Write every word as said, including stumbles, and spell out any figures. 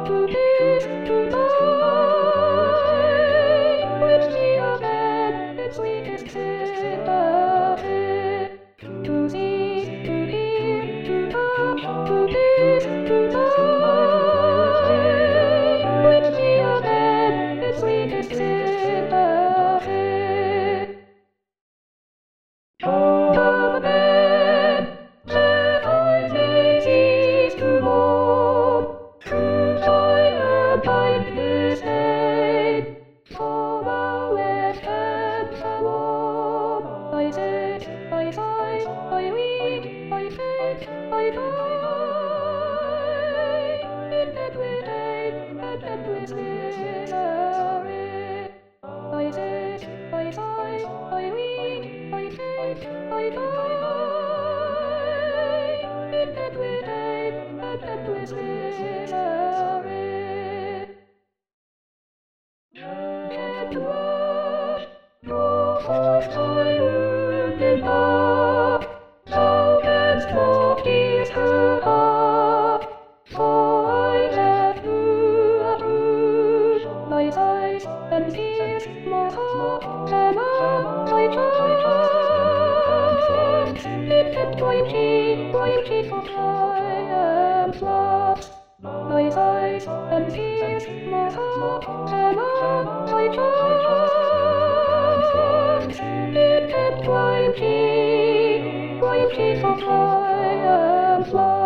to this, to die, with me again, its sweetest sympathy. To see, to hear, to touch, to this, to die, with me again, its sweetest sympathy. Come then, that I may cease to mourn, through silent kindness made, for thou wert and thou art. I sit, I sigh, I weep, I faint, I die, in endless pain and endless misery. I sit, I sigh, I weep, I faint, I die, in endless pain and endless misery. Can't wash, nor forth thy wounded heart, thou canst not ease her heart, for I left through a bruise, thy sighs and tears, my heart cannot thy trust. It kept thy cheek, thy cheek of triumph's lost, thy sighs and tears, my heart cannot thy trust. It kept thy cheek, thy cheek of triumph's lost.